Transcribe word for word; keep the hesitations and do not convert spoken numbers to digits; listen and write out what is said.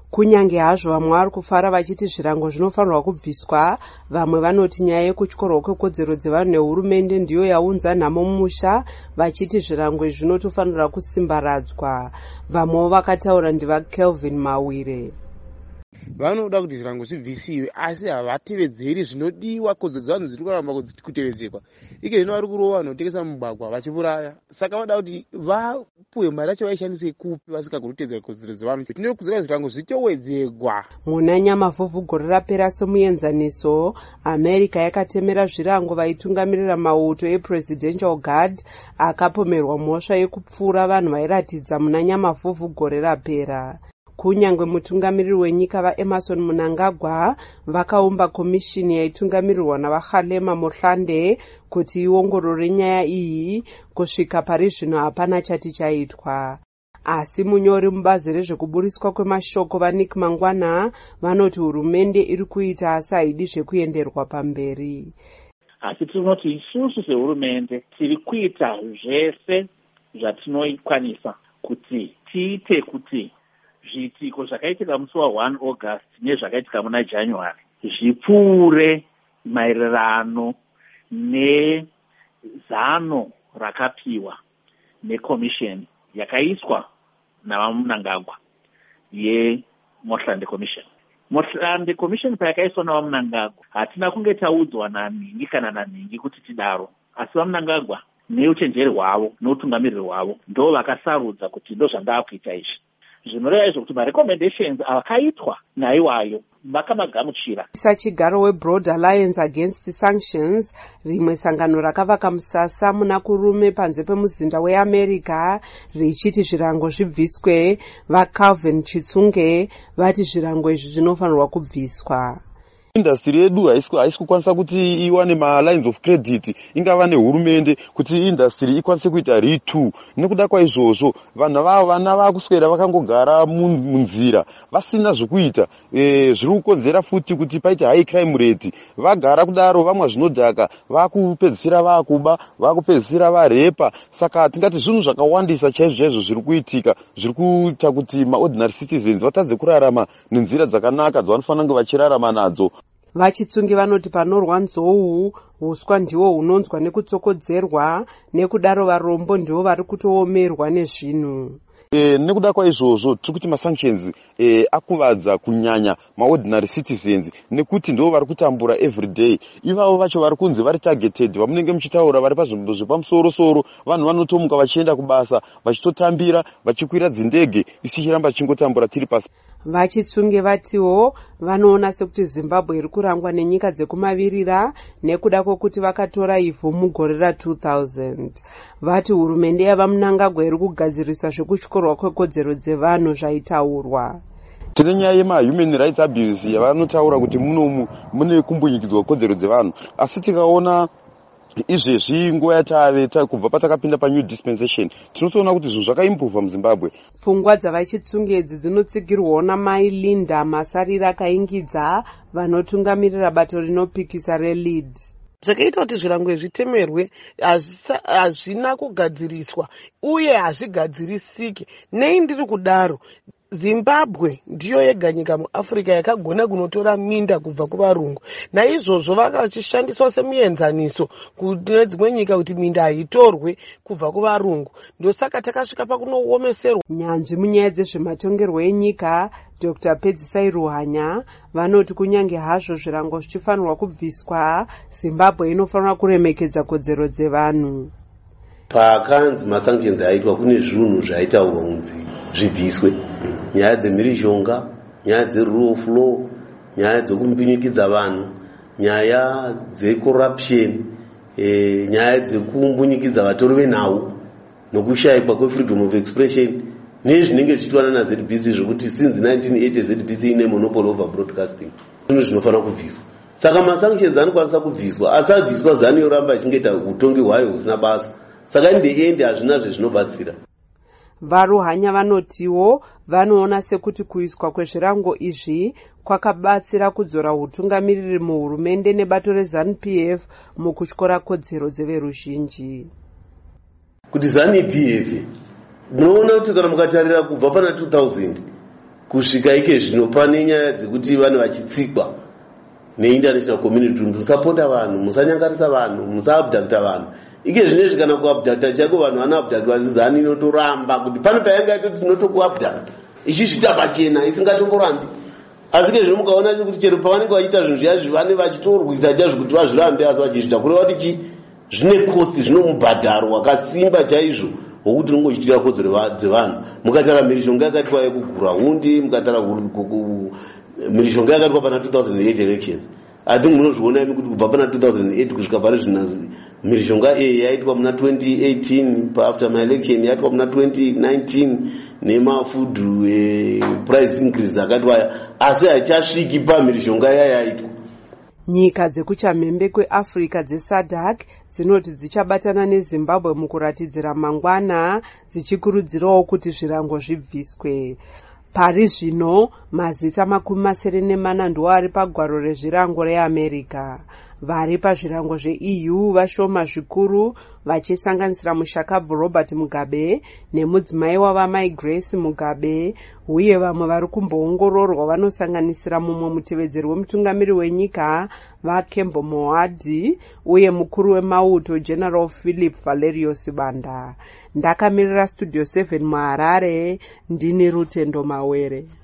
Kunyange hazvo vamwe vari kufara vachiti zvirango zvinofanirwa kubviswa, vamwe vanoti nyaya yekutyorwa kwekodzero dzevanhu nehurumende ndiyo yaunza nhamo mumusha, vachiti zvirango izvi zvinotofanirwa kusimbaradzwa. Vamwewo vakataura ndiva Kelvin Mawire. Vanoda kuti zvirango zvibvisiwe asi havatevedzeri zvinodiwa, kodzero dzevanhu dziri kuramba kutevedzerwa. Ike zvino vari kurova vanhu vanotengesa mumugwagwa vachiuraya. Saka vanoda kuti vapuwe mari yacho vaishandise kupi vasikagoni kutevedzera kodzero dzevanhu. Tinoda kuziva zvirango zvitowedzerwa. Muna Nyamavhuvhu gore rapera somuenzaniso, America yakatemera zvirango vaitungamirira mauto ePresidential Guard akapomerwa mhosva yekupfura vanhu vairatidza muna Nyamavhuvhu gore rapera. Kunyange mutungamiriri wenyika vaEmerson Mnangagwa vakaumba komishini yaitungamirirwa navaKgalema Motlhande kuti iongorore nyaya iyi, kusvika pari zvino hapana chati chaitwa. Asi munyori mubazi rezvekuburiswa kwemashoko vaNick Mangwana vanoti hurumende iri kuita asi haidi zvekuenderwa pamberi. Asi tinoti isusu sehurumende tiri kuita zvese zvatinokwanisa kuti tiite kuti zviitiko zvakaitika musi wa one August nezvakaitika muna January zvipfuure maererano nezano rakapiwa nekomisheni yakaiswa navaMnangagwa yeMotlhande Commission. Motlhande Commission payakaiswa navaMnangagwa hatina kunge taudzwa naningi kana naningi kuti tidaro, asi vaMnangagwa neuchenjeri hwavo neutungamiriri hwavo ndo vakasarudza kuti ndo zvandava kuita izvi. Zvinoreva izvo kuti marecommendations akaitwa naiwayo vakamagamuchira. Sachigaro weBroad Alliance Against Sanctions, rimwe sangano rakavaka musasa muna kurume panze pemuzinda weAmerica richiti zvirango zvibviswe, vaCalvin Chitsunge vati zvirango izvi zvinofanirwa kubviswa. Industry yedu haisi kukwanisa kuti iwane ma-lines of credit ingava nehurumende kuti industry ikwanise kuita retool. Nekuda kwaizvozvo vanhu vavo vana vakuswera vakangogara munzira vasina zvokuita, e, zviri kukonzera futi kuti paite high crime rate. Vagara kudaro vamwe zvinodhaka vakupedzisira vakuba, vakupedzisira varepa. Saka tingati zvinhu zvakawandisa chaizvo chaizvo zviri kuitika, zviri kuita kuti ma-ordinary citizens vatadze kurarama nenzira dzakanaka dzavanofanira kunge vachirarama nadzo. Vachitsungi vanoti panorwa nzou, huswa ndiwo hunonzwa nekutsokodzerwa, nekudaro varombo ndiwo vari kutoomerwa nezvinhu. E, nekuda kwaizvozvo tiri kuti masanctions e, akuvadza kunyanya maordinary citizens nekuti ndivo vari kutambura everyday. Ivavo vacho vari kunzi vari targeted, vamunenge muchitaura vari pazvimbo zvepamusoro-soro, vanhu vanotomuka vachienda kubasa vachitotambira vachikwira dzindege isi chiramba chingotambura tiri pasi. Vachitsunge vatiwo vanoona sekuti Zimbabwe iri kurangwa nenyika dzekumavirira nekuda kwokuti vakatora ivhu mugore ra two thousand. Vati hurumende yavaMnangagwa iri kugadzirisa zvekutyorwa kwekodzero dzevanhu zvaitaurwa. Tine nyaya yema-human rights abuse yavanotaura kuti munomu mune kumbunyikidzwa kodzero dzevanhu, asi tikaona izvezvi nguva yatave kubva patakapinda panew dispensation tinotoona kuti zvinhu zvakaimbuvha muZimbabwe. Pfungwa dzavachitsunge idzi dzinotsigirwawo naMai Linda Masarira akaingidza vanotungamirira bato rinopikisa reLead. Zvakaita kuti zvirango zvitemerwe hazvina kugadziriswa uye hazvigadzirisiki. Nei ndiri kudaro, Zimbabwe ndiyo yega nyika muAfrica yakagona kunotora minda kubva kuvarungu. Naizvozvo vakachishandiswa semuenzaniso kune dzimwe nyika kuti minda haitorwe kubva kuvarungu. Ndosaka takasvika pakunoomeserwa. Nyanzvi munyaya dzezvematongerwo enyika Doctor Pedzisai Ruhanya vanoti kunyange hazvo zvirango zvichifanirwa kubviswa, Zimbabwe inofanira kuremekedza kodzero dzevanhu. Pakanzi masanctions aitwa kune zvinhu zvaitaurwa kunzi zvibviswe, nyaya dzemhirizhonga, nyaya dzerule of law, nyaya dzekumbunyikidza vanhu, nyaya dzecorruption, e, nyaya dzekumbunyikidzwa vatori venhau nokushayikwa kwefreedom of expression nezvinenge zvichitwana naZ B C zvokuti since nineteen eighty Z B C ine monopoly over broadcasting. Zvinhu zvinofanira kubviswa. Saka masanctions anokwanisa kubviswa, asi abviswa zani yoramba ichingeta utongi hwayo husina basa. Saka in the end hazvina zvezvinobatsira. VaRuhanya vanotiwo vanoona sekuti kuiswa kwezvirango izvi kwakabatsira kudzora utungamiriri muhurumende nebato reZANU P F mukutyora kodzero dzeveruzhinji. Kuti ZANU P F munoona kuti kana mukatarira kubva pana two thousand kusvika ike zvino pane nyaya dzekuti vanhu vachitsikwa neinternational community. Musaponda vanhu, musanyangarisa vanhu, musaabducta vanhu. Ike zvinezvi kana kuabducta chako vanhu vanoabducta vazizani inotoramba kuti pane payanga itoti tinotokuabducta ichizvita pachena isingatomborambi. Asi ke zvino mukaona kuti chero pavanenge vachiita zvinhu zviya vane vachitorwisa chazvo kuti vazvirambe asi vachizvita kureva kuti chi zvine kosti, zvino mubhadharo wakasimba chaizvo wokuti unongochiitira kodzero dzevanhu. Mukatara mhirishonga yakatwa yekugura hundi, mukatara mhirishonga yakatwa pana two thousand eight elections. I think munozviona imi kuti kubva pana two thousand eight kusvika pari zvino mhirishonga A yaitwa muna twenty eighteen, after my election yaitwa muna twenty nineteen nemafood eh, price increase akatwa, asi haichasviki pamhirishonga yayaitwa. Nyika dzekuchamhembe kweAfrica dzeSADC dzinoti dzichabatana neZimbabwe mukuratidzira mangwana, dzichikurudzirawo kuti zvirango zvibviswe. Pari zvino mazita makumi masere nemana ndiwo ari pagwaro rezvirango reAmerica. Vari pazvirango zveE U vashoma zvikuru, vachisanganisira mushakabvu Robert Mugabe nemudzimai wavamai Grace Mugabe, uye vamwe vari kumboongororwa vanosanganisira mumwe mutevedzeri wemutungamiri wenyika vaKembo Moadi uye mukuru wemauto General Philip Valerius Banda. Ndakamirira Studio seven muHarare, ndini Rutendo Mawere.